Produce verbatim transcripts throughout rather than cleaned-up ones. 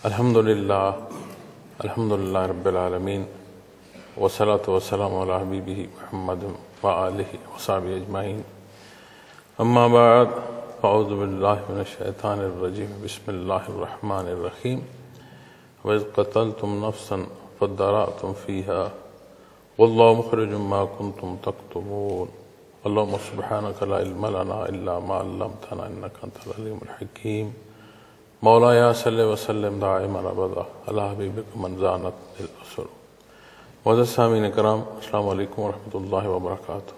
الحمد للہ الحمد للہ رب العالمین والصلاة والسلام علی حبیبہ محمد وآلہ وصحبہ اجمعین، اما بعد فاعوذ باللہ من الشیطان الرجیم، بسم اللہ الرحمن الرحیم۔ وَإِذْ قَتَلْتُمْ نَفْسًا فَادَّارَأْتُمْ فِيهَا وَاللَّهُ مُخْرِجٌ مَا كُنْتُمْ تَكْتُمُونَ اللهم سبحانك لا علم لنا إلا ما علمتنا إنك أنت العليم الحكيم۔ مولاي صل وسلم دائما ابدا علی حبیبک من زانت الاسر۔ معزز سامعین کرام، السلام علیکم ورحمۃ اللہ وبرکاتہ۔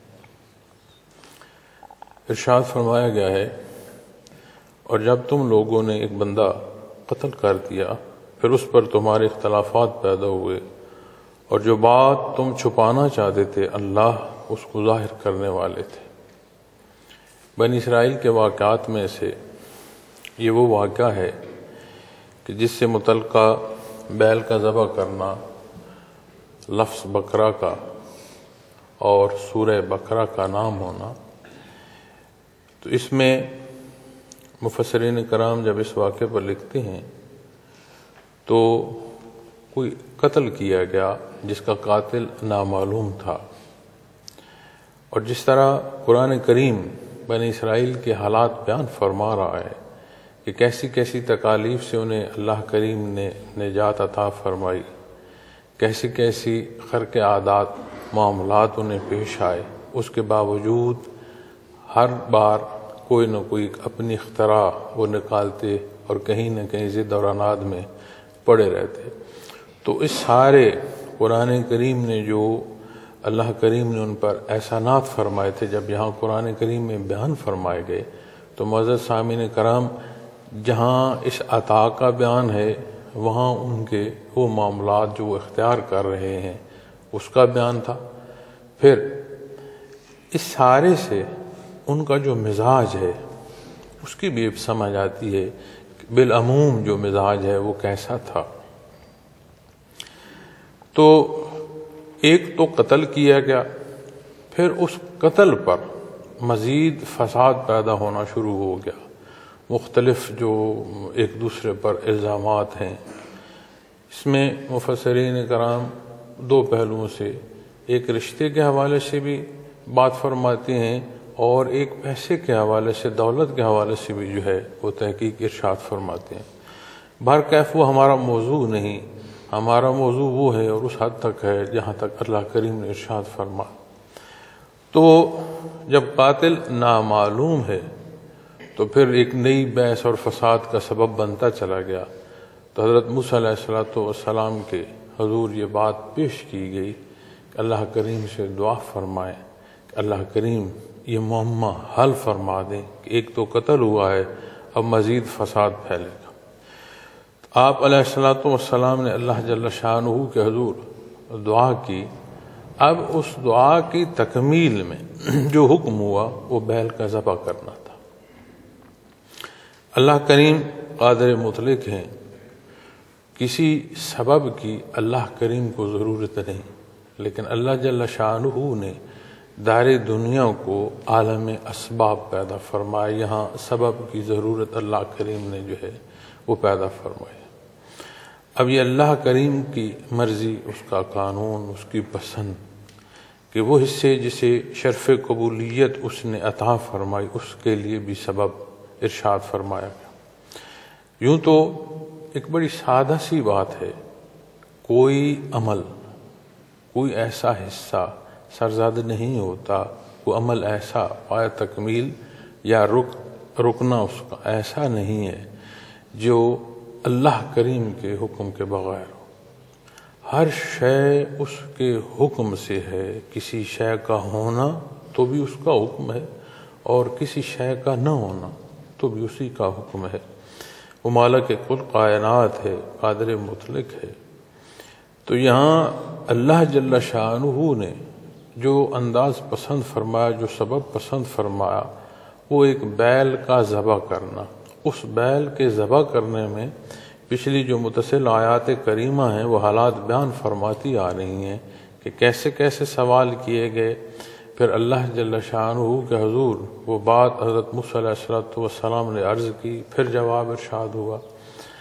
ارشاد فرمایا گیا ہے، اور جب تم لوگوں نے ایک بندہ قتل کر دیا پھر اس پر تمہارے اختلافات پیدا ہوئے، اور جو بات تم چھپانا چاہتے تھے اللہ اس کو ظاہر کرنے والے تھے۔ بنی اسرائیل کے واقعات میں سے یہ وہ واقعہ ہے کہ جس سے متعلقہ بیل کا ذبح کرنا، لفظ بکرا کا اور سورہ بکرا کا نام ہونا، تو اس میں مفسرین کرام جب اس واقعے پر لکھتے ہیں تو کوئی قتل کیا گیا جس کا قاتل نامعلوم تھا، اور جس طرح قرآن کریم بنی اسرائیل کے حالات بیان فرما رہا ہے کہ کیسی کیسی تکالیف سے انہیں اللہ کریم نے نجات عطا فرمائی، کیسی کیسی خرق عادات معاملات انہیں پیش آئے، اس کے باوجود ہر بار کوئی نہ کوئی اپنی اختراع وہ نکالتے اور کہیں نہ کہیں ضد اور عناد میں پڑے رہتے۔ تو اس سارے قرآن کریم نے جو اللہ کریم نے ان پر احسانات فرمائے تھے، جب یہاں قرآن کریم میں بیان فرمائے گئے تو معزز سامعین کرام، جہاں اس عطا کا بیان ہے وہاں ان کے وہ معاملات جو وہ اختیار کر رہے ہیں اس کا بیان تھا۔ پھر اس سارے سے ان کا جو مزاج ہے اس کی بھی سمجھ آتی ہے کہ بالعموم جو مزاج ہے وہ کیسا تھا۔ تو ایک تو قتل کیا گیا، پھر اس قتل پر مزید فساد پیدا ہونا شروع ہو گیا، مختلف جو ایک دوسرے پر الزامات ہیں۔ اس میں مفسرین کرام دو پہلوؤں سے، ایک رشتے کے حوالے سے بھی بات فرماتے ہیں اور ایک پیسے کے حوالے سے، دولت کے حوالے سے بھی جو ہے وہ تحقیق ارشاد فرماتے ہیں۔ بہرکیف وہ ہمارا موضوع نہیں، ہمارا موضوع وہ ہے اور اس حد تک ہے جہاں تک اللہ کریم نے ارشاد فرما۔ تو جب قاتل نامعلوم ہے تو پھر ایک نئی بحث اور فساد کا سبب بنتا چلا گیا۔ تو حضرت موسیٰ علیہ الصلوۃ والسلام کے حضور یہ بات پیش کی گئی کہ اللہ کریم سے دعا فرمائیں کہ اللہ کریم یہ معمہ حل فرما دیں کہ ایک تو قتل ہوا ہے، اب مزید فساد پھیلے گا۔ تو آپ علیہ الصلوۃ والسلام نے اللہ جل شانہ کے حضور دعا کی۔ اب اس دعا کی تکمیل میں جو حکم ہوا وہ بیل کا ذبح کرنا تھا۔ اللہ کریم قادر مطلق ہیں، کسی سبب کی اللہ کریم کو ضرورت نہیں، لیکن اللہ جل شانہ نے دار دنیا کو عالم اسباب پیدا فرمایا، یہاں سبب کی ضرورت اللہ کریم نے جو ہے وہ پیدا فرمایا۔ اب یہ اللہ کریم کی مرضی، اس کا قانون، اس کی پسند کہ وہ حصے جسے شرف قبولیت اس نے عطا فرمائی اس کے لیے بھی سبب ارشاد فرمایا گیا۔ یوں تو ایک بڑی سادہ سی بات ہے، کوئی عمل، کوئی ایسا حصہ سرزد نہیں ہوتا، کوئی عمل ایسا پایہ تکمیل یا رک رکنا اس کا ایسا نہیں ہے جو اللہ کریم کے حکم کے بغیر ہو۔ ہر شے اس کے حکم سے ہے، کسی شے کا ہونا تو بھی اس کا حکم ہے اور کسی شے کا نہ ہونا تو بھی اسی کا حکم ہے۔ وہ مالک کل کائنات ہے، قادر مطلق ہے۔ تو یہاں اللہ جل شانہ نے جو انداز پسند فرمایا، جو سبب پسند فرمایا، وہ ایک بیل کا ذبح کرنا۔ اس بیل کے ذبح کرنے میں پچھلی جو متصل آیات کریمہ ہیں وہ حالات بیان فرماتی آ رہی ہیں کہ کیسے کیسے سوال کیے گئے۔ پھر اللہ جل شانہ کے حضور وہ بات حضرت موسیٰ علیہ السلام نے عرض کی، پھر جواب ارشاد ہوا۔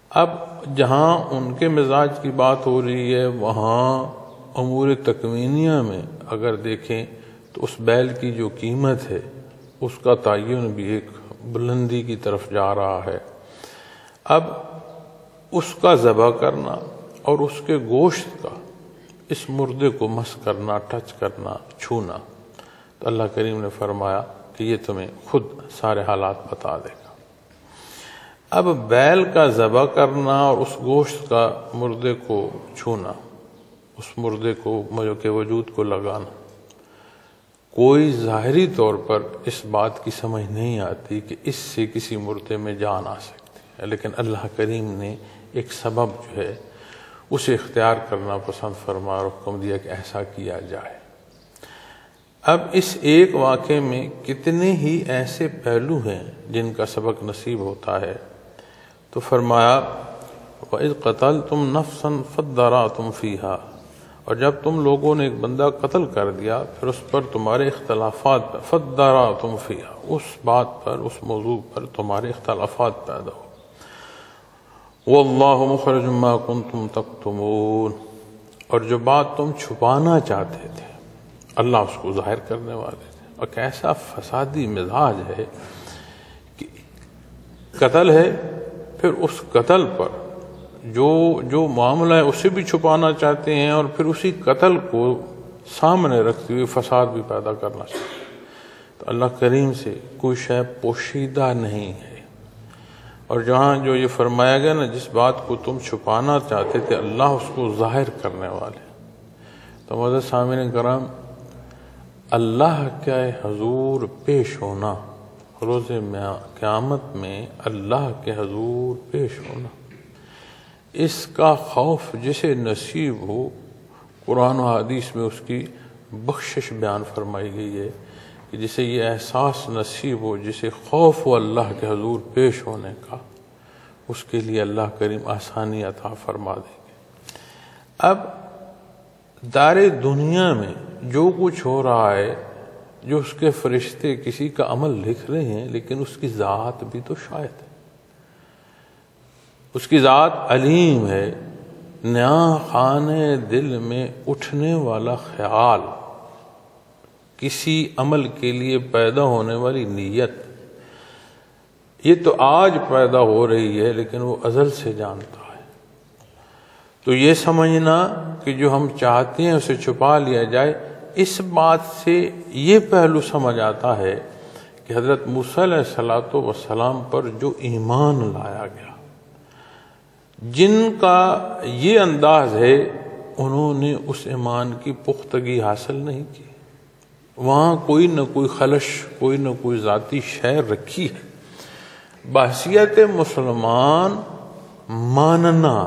اب جہاں ان کے مزاج کی بات ہو رہی ہے وہاں امور تکوینیہ میں اگر دیکھیں تو اس بیل کی جو قیمت ہے اس کا تعین بھی ایک بلندی کی طرف جا رہا ہے۔ اب اس کا ذبح کرنا اور اس کے گوشت کا اس مردے کو مس کرنا، ٹچ کرنا، چھونا، تو اللہ کریم نے فرمایا کہ یہ تمہیں خود سارے حالات بتا دے گا۔ اب بیل کا ذبح کرنا اور اس گوشت کا مردے کو چھونا، اس مردے کو کے وجود کو لگانا، کوئی ظاہری طور پر اس بات کی سمجھ نہیں آتی کہ اس سے کسی مردے میں جان آ سکتی ہے، لیکن اللہ کریم نے ایک سبب جو ہے اسے اختیار کرنا پسند فرما اور حکم دیا کہ ایسا کیا جائے۔ اب اس ایک واقعے میں کتنے ہی ایسے پہلو ہیں جن کا سبق نصیب ہوتا ہے، تو فرمایا وَإِذْ قَتَلْتُمْ نَفْسًا فَادَّارَأْتُمْ فِيهَا، اور جب تم لوگوں نے ایک بندہ قتل کر دیا پھر اس پر تمہارے اختلافات پر فَادَّارَأْتُمْ فِيهَا، اس بات پر، اس موضوع پر تمہارے اختلافات پیدا ہو۔ وَاللَّهُ مُخْرِجٌ مَا كُنْتُمْ تَكْتُمُونَ، اور جو بات تم چھپانا چاہتے تھے اللہ اس کو ظاہر کرنے والے تھے۔ اور کیسا فسادی مزاج ہے کہ قتل ہے، پھر اس قتل پر جو جو معاملہ ہے اسے بھی چھپانا چاہتے ہیں، اور پھر اسی قتل کو سامنے رکھتے ہوئے فساد بھی پیدا کرنا چاہتے ہیں۔ تو اللہ کریم سے کوئی شے پوشیدہ نہیں ہے۔ اور جہاں جو یہ فرمایا گیا نا، جس بات کو تم چھپانا چاہتے تھے اللہ اس کو ظاہر کرنے والے۔ تو معزز سامعین کرام، اللہ کے حضور پیش ہونا، روز قیامت میں اللہ کے حضور پیش ہونا، اس کا خوف جسے نصیب ہو، قرآن و حدیث میں اس کی بخشش بیان فرمائی گئی ہے کہ جسے یہ احساس نصیب ہو، جسے خوف ہو اللہ کے حضور پیش ہونے کا، اس کے لیے اللہ کریم آسانی عطا فرما دیں گے۔ اب دار دنیا میں جو کچھ ہو رہا ہے، جو اس کے فرشتے کسی کا عمل لکھ رہے ہیں، لیکن اس کی ذات بھی تو شاید ہے، اس کی ذات علیم ہے۔ نیا خانے دل میں اٹھنے والا خیال، کسی عمل کے لیے پیدا ہونے والی نیت، یہ تو آج پیدا ہو رہی ہے لیکن وہ ازل سے جانتا ہے۔ تو یہ سمجھنا کہ جو ہم چاہتے ہیں اسے چھپا لیا جائے، اس بات سے یہ پہلو سمجھ آتا ہے کہ حضرت موسیٰ علیہ الصلوۃ والسلام پر جو ایمان لایا گیا، جن کا یہ انداز ہے، انہوں نے اس ایمان کی پختگی حاصل نہیں کی۔ وہاں کوئی نہ کوئی خلش، کوئی نہ کوئی ذاتی شے رکھی ہے۔ بحیثیت مسلمان ماننا،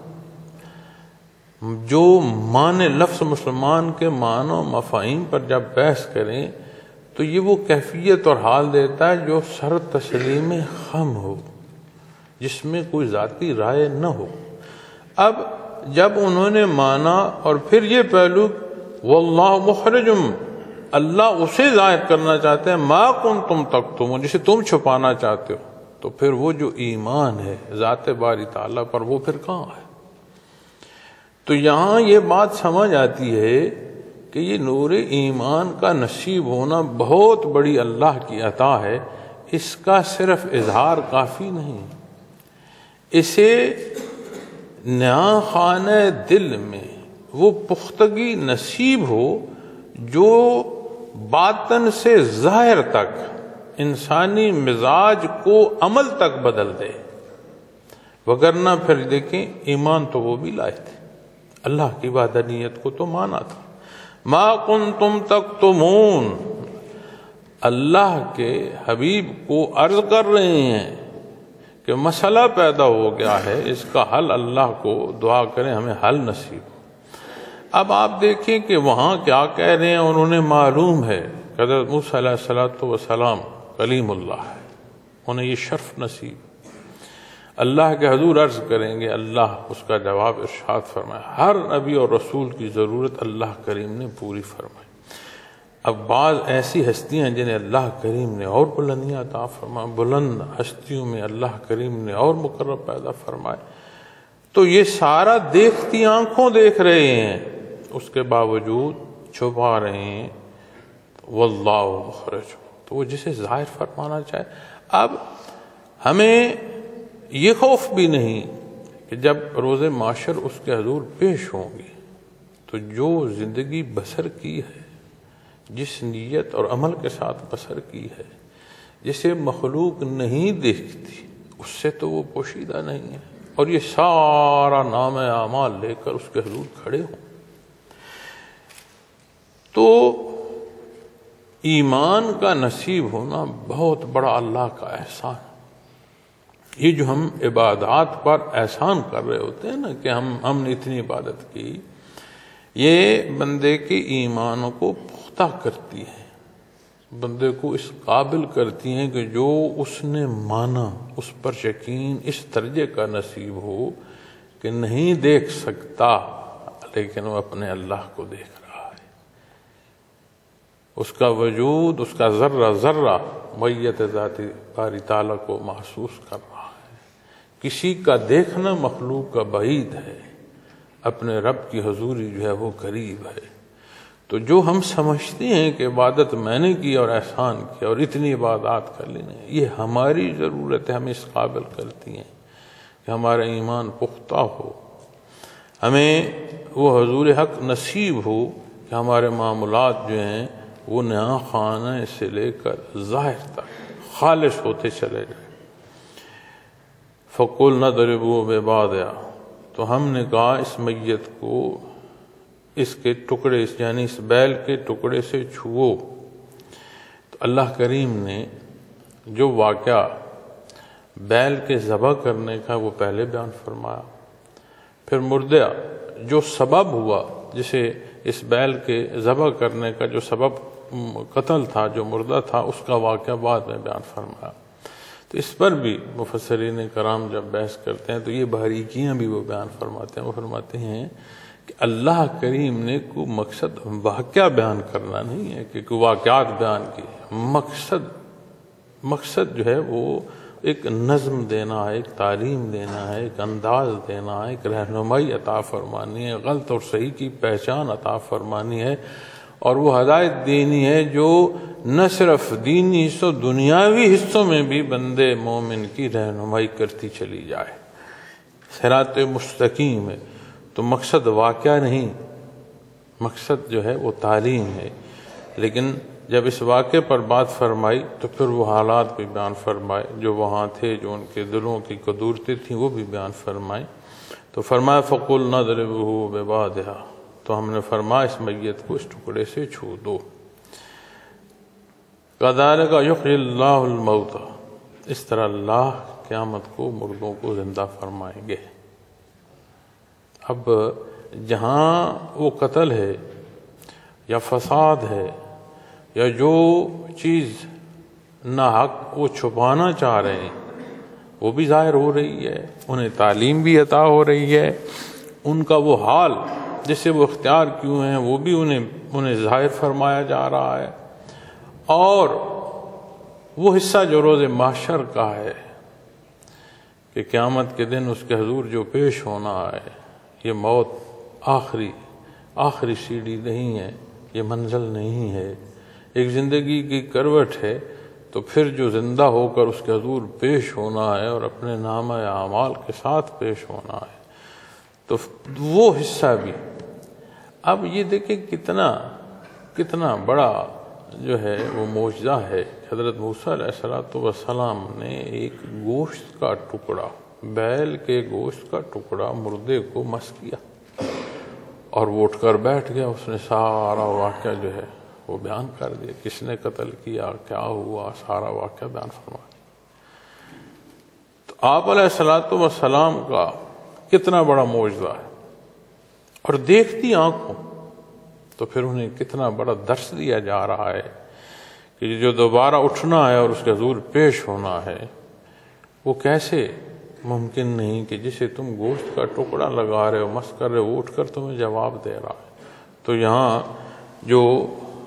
جو معنی لفظ مسلمان کے معنی و مفاہیم پر جب بحث کریں تو یہ وہ کیفیت اور حال دیتا ہے جو سر تسلیم خم ہو، جس میں کوئی ذاتی رائے نہ ہو۔ اب جب انہوں نے مانا اور پھر یہ پہلو واللہ مخرجم، اللہ اسے ظاہر کرنا چاہتے ہیں، ما کنتم تکتمون، جسے تم چھپانا چاہتے ہو، تو پھر وہ جو ایمان ہے ذات باری تعالیٰ پر، وہ پھر کہاں ہے؟ تو یہاں یہ بات سمجھ آتی ہے کہ یہ نور ایمان کا نصیب ہونا بہت بڑی اللہ کی عطا ہے۔ اس کا صرف اظہار کافی نہیں، اسے نیا خانہ دل میں وہ پختگی نصیب ہو جو باطن سے ظاہر تک انسانی مزاج کو عمل تک بدل دے۔ وگرنہ پھر دیکھیں ایمان تو وہ بھی لائے تھے، اللہ کی وحدانیت کو تو مانا تھا۔ ما کنتم تکتمون، اللہ کے حبیب کو عرض کر رہے ہیں کہ مسئلہ پیدا ہو گیا ہے، اس کا حل اللہ کو دعا کریں ہمیں حل نصیب ہو۔ اب آپ دیکھیں کہ وہاں کیا کہہ رہے ہیں، انہوں نے معلوم ہے کہ حضرت موسیٰ علیہ الصلوۃ والسلام کلیم اللہ ہے، انہیں یہ شرف نصیب، اللہ کے حضور عرض کریں گے، اللہ اس کا جواب ارشاد فرمائے۔ ہر نبی اور رسول کی ضرورت اللہ کریم نے پوری فرمائی۔ اب بعض ایسی ہستیاں جنہیں اللہ کریم نے اور بلندیاں عطا فرمائے، بلند ہستیوں میں اللہ کریم نے اور مقرب پیدا فرمائے، تو یہ سارا دیکھتی آنکھوں دیکھ رہے ہیں، اس کے باوجود چھپا رہے ہیں، واللہ مخرج، تو وہ جسے ظاہر فرمانا چاہے۔ اب ہمیں یہ خوف بھی نہیں کہ جب روز معاشر اس کے حضور پیش ہوں گے تو جو زندگی بسر کی ہے، جس نیت اور عمل کے ساتھ بسر کی ہے، جسے مخلوق نہیں دیکھتی، اس سے تو وہ پوشیدہ نہیں ہے، اور یہ سارا نام اعمال لے کر اس کے حضور کھڑے ہوں، تو ایمان کا نصیب ہونا بہت بڑا اللہ کا احسان ہے۔ یہ جو ہم عبادات پر احسان کر رہے ہوتے ہیں نا کہ ہم ہم نے اتنی عبادت کی، یہ بندے کے ایمان کو پختہ کرتی ہے، بندے کو اس قابل کرتی ہیں کہ جو اس نے مانا اس پر یقین اس درجے کا نصیب ہو کہ نہیں دیکھ سکتا لیکن وہ اپنے اللہ کو دیکھ رہا ہے، اس کا وجود، اس کا ذرہ ذرہ میت ذاتی باری تعالیٰ کو محسوس کر رہا ہے۔ کسی کا دیکھنا مخلوق کا بعید ہے، اپنے رب کی حضوری جو ہے وہ قریب ہے۔ تو جو ہم سمجھتے ہیں کہ عبادت میں نے کی اور احسان کیا اور اتنی عبادات کر لینے، یہ ہماری ضرورت ہے، ہمیں اس قابل کرتی ہیں کہ ہمارا ایمان پختہ ہو، ہمیں وہ حضور حق نصیب ہو کہ ہمارے معاملات جو ہیں وہ نیا خانہ سے لے کر ظاہر تک خالص ہوتے چلے جائیں۔ فَقُلْ نَضْرِبُوا بِبَعْضِهَا، تو ہم نے کہا اس میت کو اس کے ٹکڑے، یعنی اس بیل کے ٹکڑے سے چھوؤ۔ تو اللہ کریم نے جو واقعہ بیل کے ذبح کرنے کا وہ پہلے بیان فرمایا، پھر مردہ جو سبب ہوا، جسے اس بیل کے ذبح کرنے کا جو سبب قتل تھا، جو مردہ تھا، اس کا واقعہ بعد میں بیان فرمایا۔ تو اس پر بھی مفسرین کرام جب بحث کرتے ہیں تو یہ باریکیاں بھی وہ بیان فرماتے ہیں۔ وہ فرماتے ہیں کہ اللہ کریم نے کوئی مقصد واقعہ بیان کرنا نہیں ہے کہ کوئی واقعات بیان کیے، مقصد مقصد جو ہے وہ ایک نظم دینا ہے، ایک تعلیم دینا ہے، ایک انداز دینا ہے، ایک رہنمائی عطا فرمانی ہے، غلط اور صحیح کی پہچان عطا فرمانی ہے، اور وہ ہدایت دینی ہے جو نہ صرف دینی حصوں، دنیاوی حصوں میں بھی بندے مومن کی رہنمائی کرتی چلی جائے، صراط مستقیم ہے۔ تو مقصد واقعہ نہیں، مقصد جو ہے وہ تعلیم ہے۔ لیکن جب اس واقعے پر بات فرمائی تو پھر وہ حالات بھی بیان فرمائے جو وہاں تھے، جو ان کے دلوں کی قدورتیں تھیں وہ بھی بیان فرمائیں۔ تو فرمایا فَقُلْ نَضْرِبُهُ بِبَعْضِهَا، تو ہم نے فرمایا اس میت کو اس ٹکڑے سے چھو دو۔ كَذَلِكَ يُحْيِي اللَّهُ الْمَوْتَى، اس طرح اللہ قیامت کو مردوں کو زندہ فرمائیں گے۔ اب جہاں وہ قتل ہے یا فساد ہے یا جو چیز ناحق وہ چھپانا چاہ رہے ہیں وہ بھی ظاہر ہو رہی ہے، انہیں تعلیم بھی عطا ہو رہی ہے، ان کا وہ حال جسے وہ اختیار کیوں ہیں وہ بھی انہیں انہیں ظاہر فرمایا جا رہا ہے، اور وہ حصہ جو روز محشر کا ہے کہ قیامت کے دن اس کے حضور جو پیش ہونا ہے، یہ موت آخری آخری سیڑھی نہیں ہے، یہ منزل نہیں ہے، ایک زندگی کی کروٹ ہے، تو پھر جو زندہ ہو کر اس کے حضور پیش ہونا ہے اور اپنے نامہ اعمال کے ساتھ پیش ہونا ہے، تو وہ حصہ بھی۔ اب یہ دیکھیں کتنا کتنا بڑا جو ہے وہ معجزہ ہے۔ حضرت موسیٰ علیہ الصلوۃ والسلام نے ایک گوشت کا ٹکڑا، بیل کے گوشت کا ٹکڑا مردے کو مس کیا اور وہ اٹھ کر بیٹھ گیا، اس نے سارا واقعہ جو ہے وہ بیان کر دیا، کس نے قتل کیا، کیا ہوا، سارا واقعہ بیان فرما دیا۔ تو آپ علیہ الصلوۃ والسلام کا کتنا بڑا معجزہ ہے، اور دیکھتی آنکھوں تو پھر انہیں کتنا بڑا درس دیا جا رہا ہے کہ جو دوبارہ اٹھنا ہے اور اس کے حضور پیش ہونا ہے وہ کیسے ممکن نہیں کہ جسے تم گوشت کا ٹکڑا لگا رہے ہو، مس کر رہے ہو، وہ اٹھ کر تمہیں جواب دے رہا ہے۔ تو یہاں جو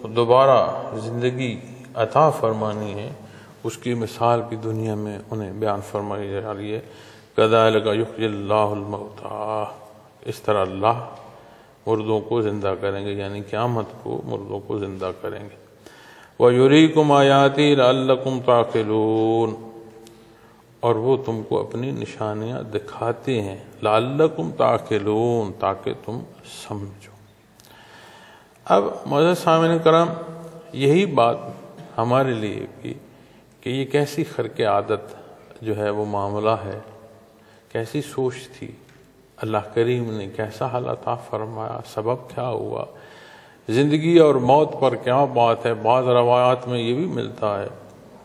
دوبارہ زندگی عطا فرمانی ہے اس کی مثال بھی دنیا میں انہیں بیان فرمائی جا رہی ہے۔ کذالک یحیی اللہ الموتیٰ، اس طرح اللہ مردوں کو زندہ کریں گے، یعنی قیامت کو مردوں کو زندہ کریں گے۔ وَيُرِيكُمْ آیَاتِهِ لَعَلَّكُمْ تَعْقِلُونَ، اور وہ تم کو اپنی نشانیاں دکھاتے ہیں، لعلکم تعقلون، تاکہ تم سمجھو۔ اب معزز سامعین کرام، یہی بات ہمارے لیے بھی کہ یہ کیسی خرق عادت جو ہے وہ معاملہ ہے، کیسی سوچ تھی، اللہ کریم نے کیسا حل عطا فرمایا، سبب کیا ہوا، زندگی اور موت پر کیا بات ہے۔ بعض روایات میں یہ بھی ملتا ہے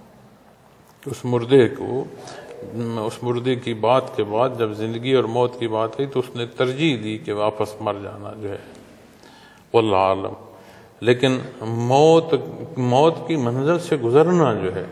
اس مردے کو، اس مردے کی بات کے بعد جب زندگی اور موت کی بات آئی تو اس نے ترجیح دی کہ واپس مر جانا جو ہے، واللہ عالم۔ لیکن موت موت کی منزل سے گزرنا جو ہے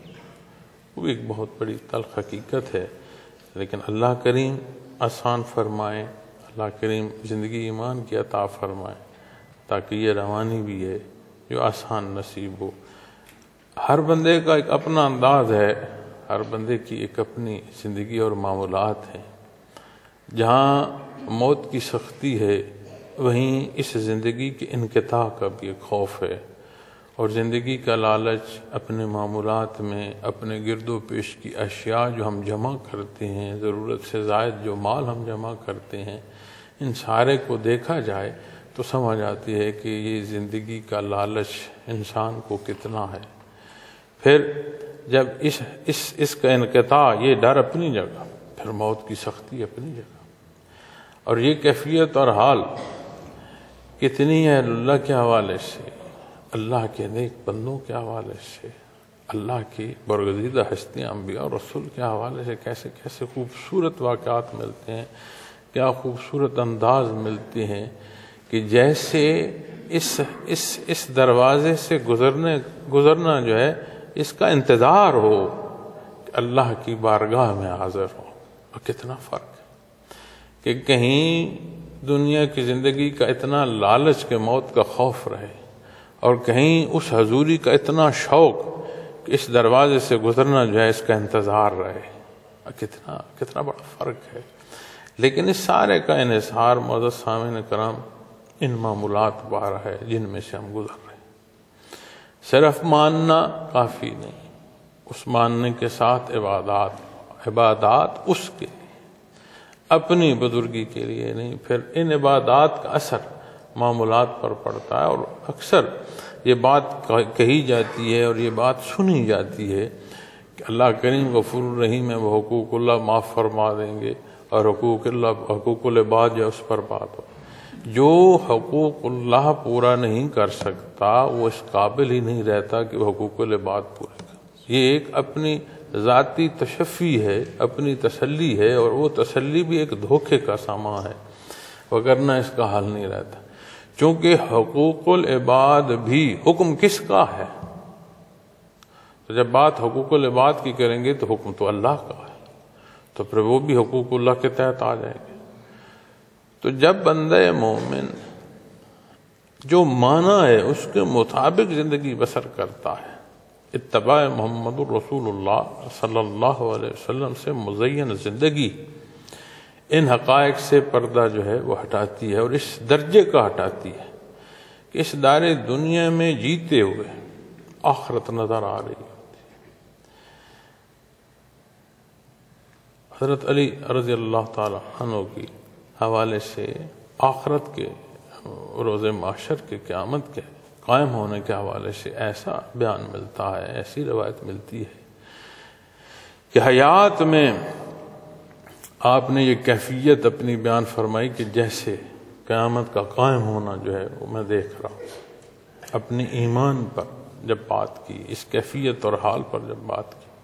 وہ ایک بہت بڑی تلخ حقیقت ہے، لیکن اللہ کریم آسان فرمائے، اللہ کریم زندگی ایمان کی عطا فرمائے، تاکہ یہ روانی بھی ہے جو آسان نصیب ہو۔ ہر بندے کا ایک اپنا انداز ہے، ہر بندے کی ایک اپنی زندگی اور معاملات ہیں۔ جہاں موت کی سختی ہے وہیں اس زندگی کے انقطاع کا بھی ایک خوف ہے، اور زندگی کا لالچ اپنے معاملات میں، اپنے گرد و پیش کی اشیاء جو ہم جمع کرتے ہیں، ضرورت سے زائد جو مال ہم جمع کرتے ہیں، ان سارے کو دیکھا جائے تو سمجھ آتی ہے کہ یہ زندگی کا لالچ انسان کو کتنا ہے۔ پھر جب اس اس اس کا انقطاع، یہ ڈر اپنی جگہ، پھر موت کی سختی اپنی جگہ، اور یہ کیفیت اور حال کتنی ہے اللہ کے حوالے سے، اللہ کے نیک بندوں کے حوالے سے، اللہ کی برگزیدہ ہستیاں انبیاء اور رسول کے حوالے سے کیسے کیسے خوبصورت واقعات ملتے ہیں، کیا خوبصورت انداز ملتے ہیں کہ جیسے اس اس اس دروازے سے گزرنے گزرنا جو ہے اس کا انتظار ہو کہ اللہ کی بارگاہ میں حاضر ہو۔ اور کتنا فرق ہے کہ کہیں دنیا کی زندگی کا اتنا لالچ کہ موت کا خوف رہے، اور کہیں اس حضوری کا اتنا شوق کہ اس دروازے سے گزرنا جو ہے اس کا انتظار رہے۔ کتنا کتنا بڑا فرق ہے۔ لیکن اس سارے کا انحصار معزز سامعین کرام ان معمولات بارہ ہے جن میں سے ہم گزر رہے ہیں۔ صرف ماننا کافی نہیں، اس ماننے کے ساتھ عبادات عبادات اس کے لیے، اپنی بزرگی کے لیے نہیں۔ پھر ان عبادات کا اثر معمولات پر پڑتا ہے، اور اکثر یہ بات کہی جاتی ہے اور یہ بات سنی جاتی ہے کہ اللہ کریم غفور الرحیم ہے، وہ حقوق اللہ معاف فرما دیں گے، اور حقوق اللہ حقوق العباد جو اس پر بات ہو۔ جو حقوق اللہ پورا نہیں کر سکتا وہ اس قابل ہی نہیں رہتا کہ وہ حقوق العباد پورے کرے۔ یہ ایک اپنی ذاتی تشفی ہے، اپنی تسلی ہے، اور وہ تسلی بھی ایک دھوکے کا سامان ہے، وگرنہ اس کا حل نہیں رہتا۔ چونکہ حقوق العباد بھی حکم کس کا ہے؟ تو جب بات حقوق العباد کی کریں گے تو حکم تو اللہ کا ہے، تو پھر وہ بھی حقوق اللہ کے تحت آ جائیں گے۔ تو جب بندہ مومن جو معنی ہے اس کے مطابق زندگی بسر کرتا ہے، اتباع محمد الرسول اللہ صلی اللہ علیہ وسلم سے مزین زندگی ان حقائق سے پردہ جو ہے وہ ہٹاتی ہے، اور اس درجے کا ہٹاتی ہے کہ اس دار دنیا میں جیتے ہوئے آخرت نظر آ رہی ہوتی ہے۔ حضرت علی رضی اللہ تعالی عنہ کی حوالے سے آخرت کے، روز محشر کے، قیامت کے قائم ہونے کے حوالے سے ایسا بیان ملتا ہے، ایسی روایت ملتی ہے کہ حیات میں آپ نے یہ کیفیت اپنی بیان فرمائی کہ جیسے قیامت کا قائم ہونا جو ہے وہ میں دیکھ رہا ہوں۔ اپنے ایمان پر جب بات کی، اس کیفیت اور حال پر جب بات کی،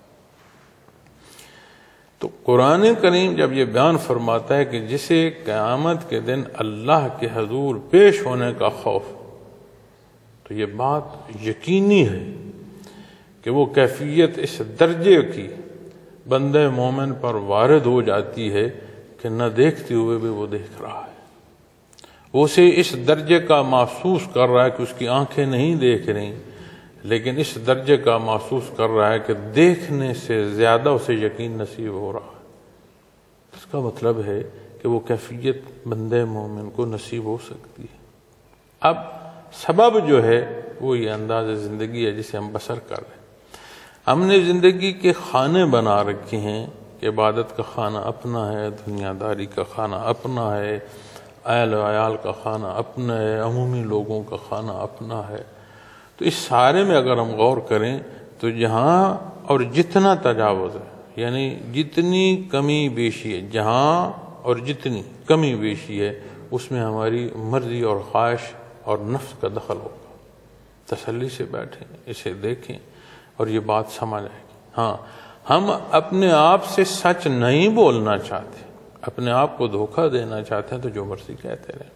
تو قرآن کریم جب یہ بیان فرماتا ہے کہ جسے قیامت کے دن اللہ کے حضور پیش ہونے کا خوف، تو یہ بات یقینی ہے کہ وہ کیفیت اس درجے کی بندے مومن پر وارد ہو جاتی ہے کہ نہ دیکھتے ہوئے بھی وہ دیکھ رہا ہے، وہ اسے اس درجے کا محسوس کر رہا ہے کہ اس کی آنکھیں نہیں دیکھ رہی، لیکن اس درجے کا محسوس کر رہا ہے کہ دیکھنے سے زیادہ اسے یقین نصیب ہو رہا ہے۔ اس کا مطلب ہے کہ وہ کیفیت بندے مومن کو نصیب ہو سکتی ہے۔ اب سبب جو ہے وہ یہ انداز زندگی ہے جسے ہم بسر کر رہے ہیں۔ ہم نے زندگی کے خانے بنا رکھے ہیں کہ عبادت کا خانہ اپنا ہے، دنیا داری کا خانہ اپنا ہے، اہل و عیال کا خانہ اپنا ہے، عمومی لوگوں کا خانہ اپنا ہے۔ تو اس سارے میں اگر ہم غور کریں تو جہاں اور جتنا تجاوز ہے، یعنی جتنی کمی بیشی ہے، جہاں اور جتنی کمی بیشی ہے، اس میں ہماری مرضی اور خواہش اور نفس کا دخل ہوگا۔ تسلی سے بیٹھیں، اسے دیکھیں اور یہ بات سمجھ آئے گی۔ ہاں، ہم اپنے آپ سے سچ نہیں بولنا چاہتے، اپنے آپ کو دھوکہ دینا چاہتے ہیں تو جو مرضی کہتے رہیں۔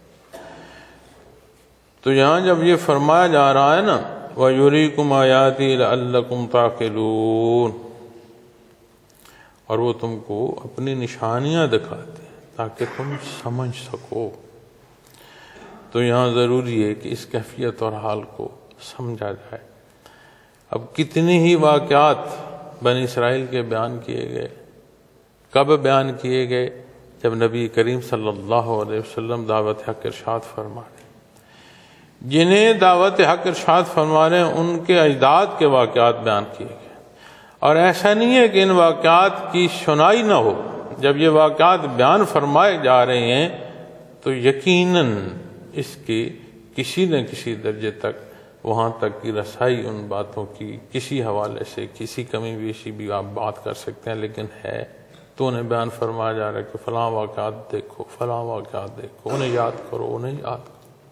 تو یہاں جب یہ فرمایا جا رہا ہے نا وَيُرِيكُمْ آيَاتِهِ لَعَلَّكُمْ تَعْقِلُونَ، اور وہ تم کو اپنی نشانیاں دکھاتے ہیں تاکہ تم سمجھ سکو۔ تو یہاں ضروری ہے کہ اس کیفیت اور حال کو سمجھا جائے۔ اب کتنی ہی واقعات بنی اسرائیل کے بیان کیے گئے، کب بیان کیے گئے؟ جب نبی کریم صلی اللہ علیہ وسلم دعوت حق ارشاد فرما رہے، جنہیں دعوت حق ارشاد فرما رہے ہیں ان کے اجداد کے واقعات بیان کیے گئے۔ اور ایسا نہیں ہے کہ ان واقعات کی سنائی نہ ہو، جب یہ واقعات بیان فرمائے جا رہے ہیں تو یقیناً اس کے کسی نہ کسی درجے تک وہاں تک کی رسائی ان باتوں کی کسی حوالے سے کسی کمی بیشی بھی آپ بات کر سکتے ہیں، لیکن ہے تو انہیں بیان فرمایا جا رہا ہے کہ فلاں واقعات دیکھو، فلاں واقعات دیکھو، انہیں یاد کرو، انہیں یاد کرو۔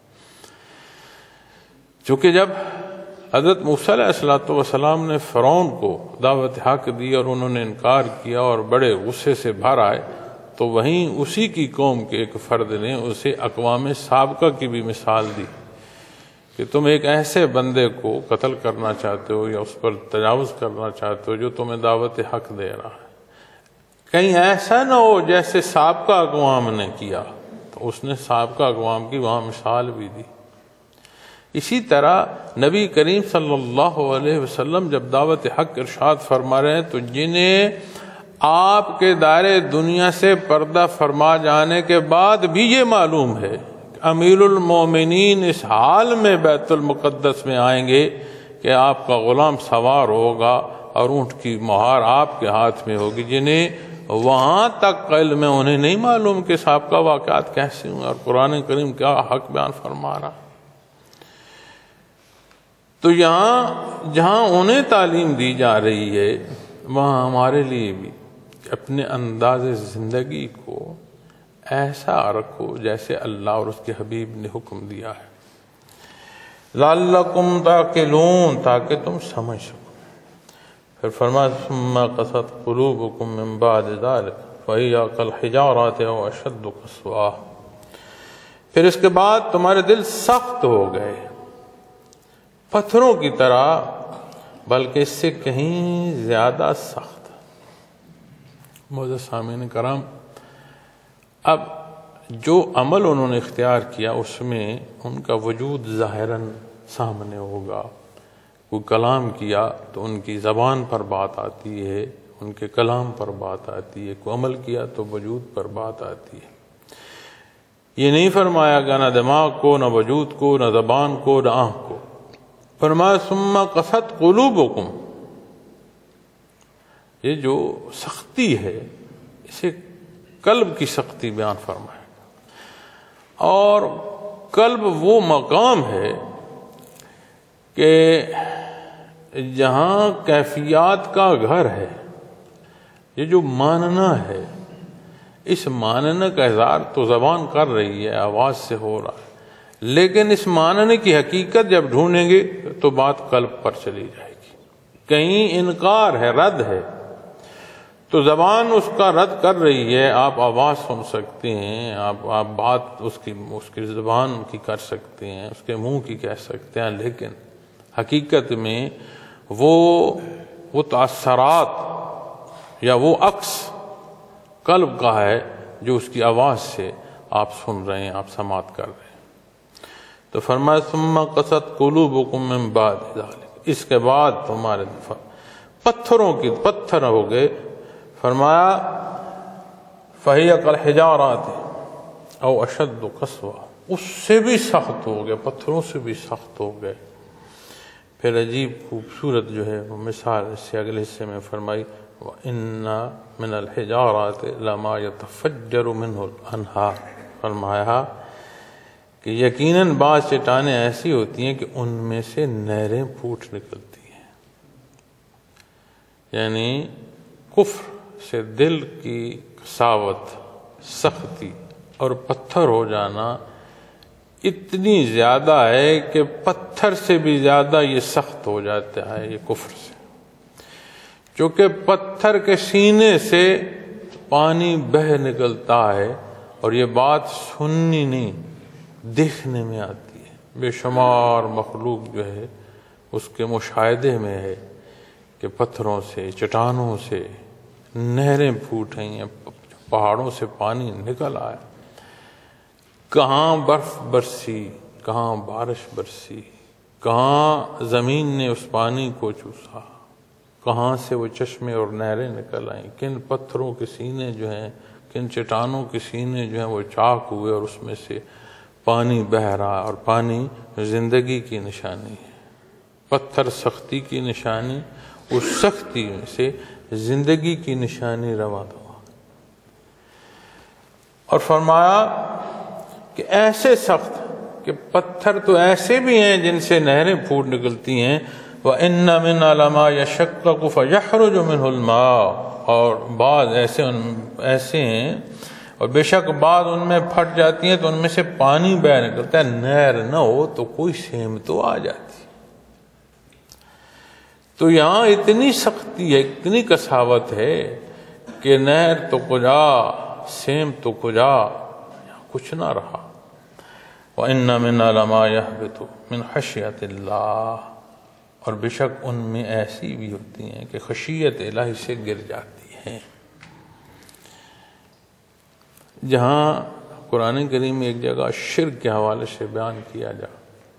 چونکہ جب حضرت موسیٰ علیہ الصلوۃ والسلام نے فرعون کو دعوت حق دی اور انہوں نے انکار کیا اور بڑے غصے سے بھر آئے، تو وہیں اسی کی قوم کے ایک فرد نے اسے اقوام سابقہ کی بھی مثال دی کہ تم ایک ایسے بندے کو قتل کرنا چاہتے ہو یا اس پر تجاوز کرنا چاہتے ہو جو تمہیں دعوت حق دے رہا ہے، کہیں ایسا نہ ہو جیسے سابقہ اقوام نے کیا۔ تو اس نے سابقہ اقوام کی وہاں مثال بھی دی۔ اسی طرح نبی کریم صلی اللہ علیہ وسلم جب دعوت حق ارشاد فرما رہے ہیں تو جنہیں آپ کے دائرے دنیا سے پردہ فرما جانے کے بعد بھی یہ معلوم ہے کہ امیر المومنین اس حال میں بیت المقدس میں آئیں گے کہ آپ کا غلام سوار ہوگا اور اونٹ کی مہار آپ کے ہاتھ میں ہوگی، جنہیں وہاں تک علم ہے انہیں نہیں معلوم کہ سابقہ واقعات کیسے ہوں اور قرآن کریم کیا حق بیان فرما رہا۔ تو یہاں جہاں انہیں تعلیم دی جا رہی ہے وہاں ہمارے لیے بھی اپنے انداز زندگی کو ایسا رکھو جیسے اللہ اور اس کے حبیب نے حکم دیا ہے، لعلکم تعقلون، تاکہ تم سمجھ سکو۔ پھر فرمایا ثم قست قلوبکم من بعد ذلک فہی کالحجارۃ او اشد قسوۃ، پھر اس کے بعد تمہارے دل سخت ہو گئے پتھروں کی طرح، بلکہ اس سے کہیں زیادہ سخت۔ معزز سامعین کرام، اب جو عمل انہوں نے اختیار کیا اس میں ان کا وجود ظاہراً سامنے ہوگا۔ کوئی کلام کیا تو ان کی زبان پر بات آتی ہے، ان کے کلام پر بات آتی ہے، کوئی عمل کیا تو وجود پر بات آتی ہے۔ یہ نہیں فرمایا گیا نہ دماغ کو، نہ وجود کو، نہ زبان کو، نہ آنکھ کو۔ فرمایا ثم قست قلوبکم، یہ جو سختی ہے اسے قلب کی سختی بیان فرمائے گا، اور قلب وہ مقام ہے کہ جہاں کیفیات کا گھر ہے۔ یہ جو ماننا ہے، اس ماننے کا اظہار تو زبان کر رہی ہے، آواز سے ہو رہا ہے، لیکن اس ماننے کی حقیقت جب ڈھونڈیں گے تو بات قلب پر چلی جائے گی۔ کہیں انکار ہے، رد ہے، تو زبان اس کا رد کر رہی ہے، آپ آواز سن سکتے ہیں، آپ آپ بات اس کی اس کی زبان کی کر سکتے ہیں، اس کے منہ کی کہہ سکتے ہیں، لیکن حقیقت میں وہ وہ تاثرات یا وہ عکس قلب کا ہے جو اس کی آواز سے آپ سن رہے ہیں، آپ سماعت کر رہے ہیں۔ تو فرمایا ثم قست قلوبکم من بعد ذلک، اس کے بعد تمہارے پتھروں کی پتھر ہو گئے. فرمایا فہی کالحجارۃ او اشد قسوہ، اس سے بھی سخت ہو گئے، پتھروں سے بھی سخت ہو گئے. پھر عجیب خوبصورت جو ہے وہ مثال اس سے اگلے حصے میں فرمائی وَإِنَّ مِنَ الْحِجَارَةِ لَمَا يَتَفَجَّرُ مِنْهُ الْأَنْهَارُ، فرمایا کہ یقیناً بعض چٹانیں ایسی ہوتی ہیں کہ ان میں سے نہریں پھوٹ نکلتی ہیں. یعنی کفر سے دل کی قساوت، سختی اور پتھر ہو جانا اتنی زیادہ ہے کہ پتھر سے بھی زیادہ یہ سخت ہو جاتا ہے یہ کفر سے. چونکہ پتھر کے سینے سے پانی بہہ نکلتا ہے، اور یہ بات سننی نہیں دیکھنے میں آتی ہے. بے شمار مخلوق جو ہے اس کے مشاہدے میں ہے کہ پتھروں سے، چٹانوں سے نہریں پھوٹ رہی ہیں، پہاڑوں سے پانی نکل آیا. کہاں برف برسی، کہاں بارش برسی، کہاں زمین نے اس پانی کو چوسا، کہاں سے وہ چشمے اور نہریں نکل آئیں، کن پتھروں کے سینے جو ہیں، کن چٹانوں کے سینے جو ہیں وہ چاک ہوئے اور اس میں سے پانی بہہ رہا. اور پانی زندگی کی نشانی ہے. پتھر سختی کی نشانی، اس سختی میں سے زندگی کی نشانی رواں ہوا. اور فرمایا کہ ایسے سخت کہ پتھر تو ایسے بھی ہیں جن سے نہریں پھوٹ نکلتی ہیں. وَإِنَّ مِنْهَا لَمَا يَشَقَّقُ فَيَخْرُجُ مِنْهُ الْمَاءُ، اور بعض ایسے ایسے ہیں اور بے شک بعض ان میں پھٹ جاتی ہیں تو ان میں سے پانی بہہ نکلتا ہے. نہر نہ ہو تو کوئی سیم تو آ جاتی. تو یہاں اتنی سختی ہے، اتنی کساوت ہے کہ نہر تو کجا، سیم تو کجا، کچھ نہ رہا. وَإِنَّ مِنَّا لَمَا يَهْبِطُ مِنْ خَشْيَةِ اللَّهِ، اور بے شک ان میں ایسی بھی ہوتی ہیں کہ خشیت الہی سے گر جاتی ہیں. جہاں قرآن کریم میں ایک جگہ شرک کے حوالے سے بیان کیا جا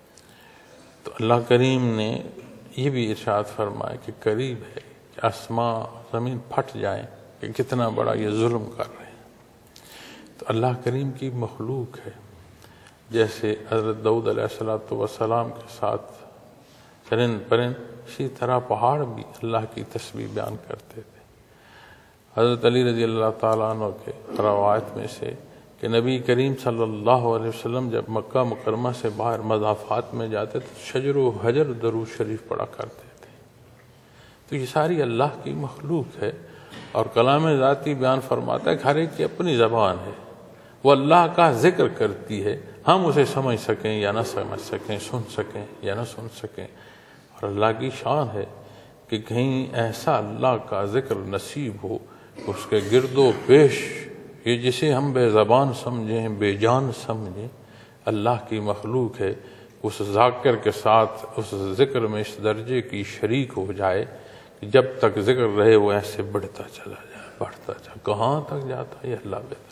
تو اللہ کریم نے یہ بھی ارشاد فرمایا کہ قریب ہے کہ آسمان زمین پھٹ جائیں کہ کتنا بڑا یہ ظلم کر رہے ہیں. تو اللہ کریم کی مخلوق ہے. جیسے حضرت داؤد علیہ الصلوۃ والسلام کے ساتھ چرند پرند، اسی طرح پہاڑ بھی اللہ کی تسبیح بیان کرتے تھے. حضرت علی رضی اللہ تعالیٰ عنہ کے روایت میں سے کہ نبی کریم صلی اللہ علیہ وسلم جب مکہ مکرمہ سے باہر مضافات میں جاتے تو شجر و حجر درود شریف پڑھا کرتے تھے. تو یہ ساری اللہ کی مخلوق ہے. اور کلام ذاتی بیان فرماتا ہے کہ ہر ایک کی اپنی زبان ہے، وہ اللہ کا ذکر کرتی ہے. ہم اسے سمجھ سکیں یا نہ سمجھ سکیں، سن سکیں یا نہ سن سکیں. اور اللہ کی شان ہے کہ کہیں ایسا اللہ کا ذکر نصیب ہو اس کے گرد و پیش یہ جسے ہم بے زبان سمجھیں، بے جان سمجھیں، اللہ کی مخلوق ہے، اس ذاکر کے ساتھ اس ذکر میں اس درجے کی شریک ہو جائے کہ جب تک ذکر رہے وہ ایسے بڑھتا چلا جائے، بڑھتا چلا، کہاں تک جاتا ہے یہ اللہ بہتر.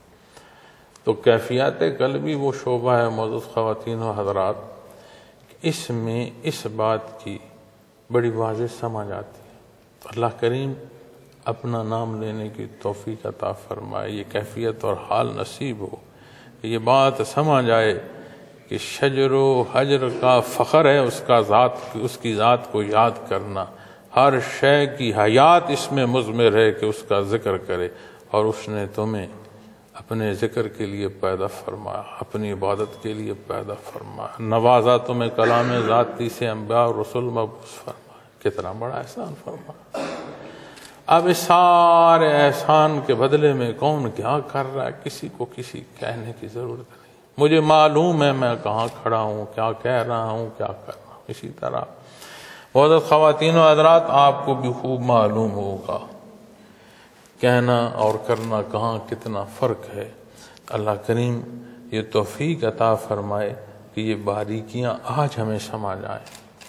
تو کیفیات قلبی وہ شعبہ ہے معزز خواتین و حضرات، اس میں اس بات کی بڑی واضح سمجھ آتی ہے. تو اللہ کریم اپنا نام لینے کی توفیق عطا فرمائے، یہ کیفیت اور حال نصیب ہو کہ یہ بات سمجھ آئے کہ شجر و حجر کا فخر ہے اس کا ذات، اس کی ذات کو یاد کرنا. ہر شے کی حیات اس میں مضمر ہے کہ اس کا ذکر کرے. اور اس نے تمہیں اپنے ذکر کے لیے پیدا فرمایا، اپنی عبادت کے لیے پیدا فرمایا، نوازا تمہیں کلام ذاتی سے انبیاء اور رسول مبعوث فرمایا. کتنا بڑا احسان فرمایا. اب اس سارے احسان کے بدلے میں کون کیا کر رہا ہے کسی کو کسی کہنے کی ضرورت نہیں. مجھے معلوم ہے میں کہاں کھڑا ہوں، کیا کہہ رہا ہوں، کیا کر رہا ہوں. اسی طرح بہت خواتین و حضرات آپ کو بھی خوب معلوم ہوگا کہنا اور کرنا کہاں کتنا فرق ہے. اللہ کریم یہ توفیق عطا فرمائے کہ یہ باریکیاں آج ہمیں سمجھ آئیں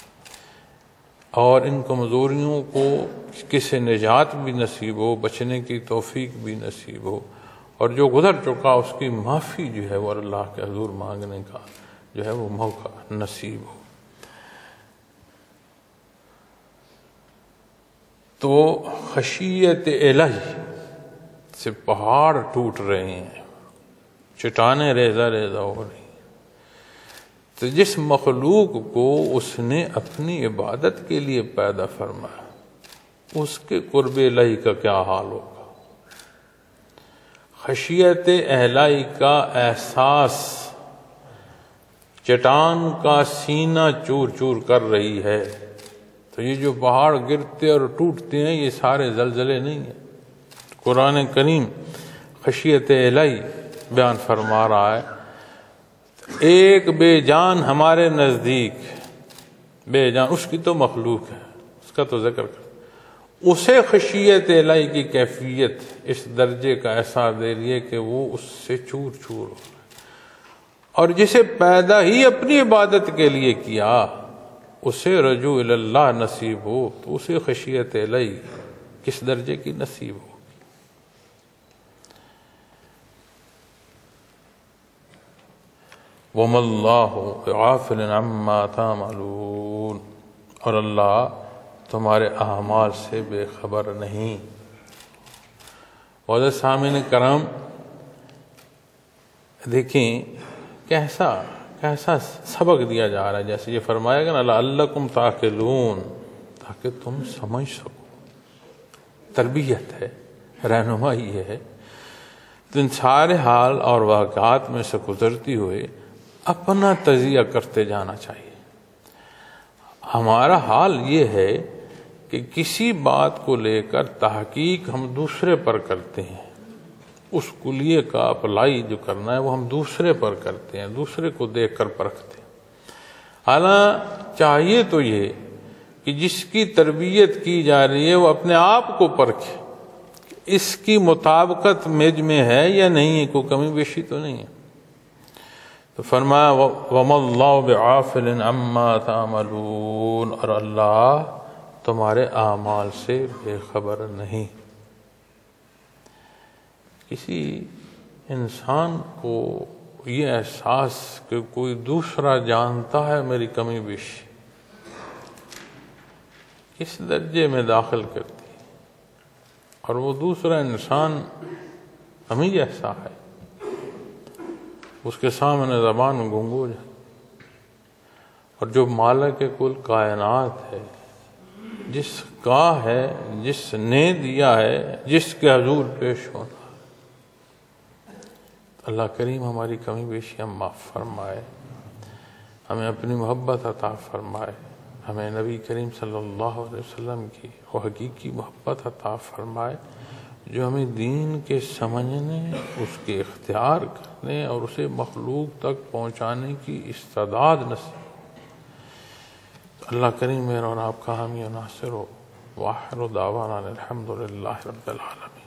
اور ان کمزوریوں کو کسی نجات بھی نصیب ہو، بچنے کی توفیق بھی نصیب ہو، اور جو گزر چکا اس کی معافی جو ہے وہ اللہ کے حضور مانگنے کا جو ہے وہ موقع نصیب ہو۔ تو خشیت الہی سے پہاڑ ٹوٹ رہے ہیں، چٹانیں ریزہ ریزہ ہو رہی ہیں، تو جس مخلوق کو اس نے اپنی عبادت کے لیے پیدا فرمایا اس کے قرب الہی کا کیا حال ہوگا؟ خشیت الہی کا احساس چٹان کا سینہ چور چور کر رہی ہے، تو یہ جو پہاڑ گرتے اور ٹوٹتے ہیں یہ سارے زلزلے نہیں ہیں۔ قرآن کریم خشیت الہی بیان فرما رہا ہے، ایک بے جان ہمارے نزدیک، بے جان اس کی تو مخلوق ہے، اس کا تو ذکر کر، اسے خشیت الہی کی کیفیت اس درجے کا احساس دے رہی ہے کہ وہ اس سے چور چور ہو رہا ہے، اور جسے پیدا ہی اپنی عبادت کے لیے کیا اسے رجوع اللہ نصیب ہو، تو اسے خشیت الہی کس درجے کی نصیب ہو۔ وَمَا اللَّهُ بِغَافِلٍ عَمَّا تَعْمَلُونَ، اور اللہ تمہارے اعمال سے بے خبر نہیں۔ اور سامعین کرام دیکھیں کیسا کیسا سبق دیا جا رہا ہے، جیسے یہ فرمایا گیا نا لعلکم تعقلون، تاکہ تم سمجھ سکو، تربیت ہے، رہنمائی ہے۔ تو ان سارے حال اور واقعات میں سے گزرتی ہوئے اپنا تجزیہ کرتے جانا چاہیے۔ ہمارا حال یہ ہے کہ کسی بات کو لے کر تحقیق ہم دوسرے پر کرتے ہیں، اس کلیے کا اپلائی جو کرنا ہے وہ ہم دوسرے پر کرتے ہیں، دوسرے کو دیکھ کر پرکھتے ہیں۔ حالانکہ چاہیے تو یہ کہ جس کی تربیت کی جا رہی ہے وہ اپنے آپ کو پرکھے، اس کی مطابقت مجھ میں ہے یا نہیں ہے، کوئی کمی بیشی تو نہیں ہے۔ تو فرمایا وَمَا اللَّهُ بِغَافِلٍ عَمَّا تَعْمَلُونَ، اور اللہ تمہارے اعمال سے بے خبر نہیں۔ کسی انسان کو یہ احساس کہ کوئی دوسرا جانتا ہے میری کمی بیشی کس درجے میں داخل کرتی ہے، اور وہ دوسرا انسان ہمیں جیسا ہے، اس کے سامنے زبان گنگو جائے، اور جو مالک کل کائنات ہے، جس کا ہے، جس نے دیا ہے، جس کے حضور پیش ہونا، اللہ کریم ہماری کمی بیشیاں معاف فرمائے، ہمیں اپنی محبت عطا فرمائے، ہمیں نبی کریم صلی اللہ علیہ وسلم کی وہ حقیقی محبت عطا فرمائے جو ہمیں دین کے سمجھنے، اس کے اختیار کرنے اور اسے مخلوق تک پہنچانے کی استعداد نصیب۔ اللہ کریم میرا اور آپ کا حامی و ناصر ہو۔ وآخر دعوانا الحمد للہ رب العالمین۔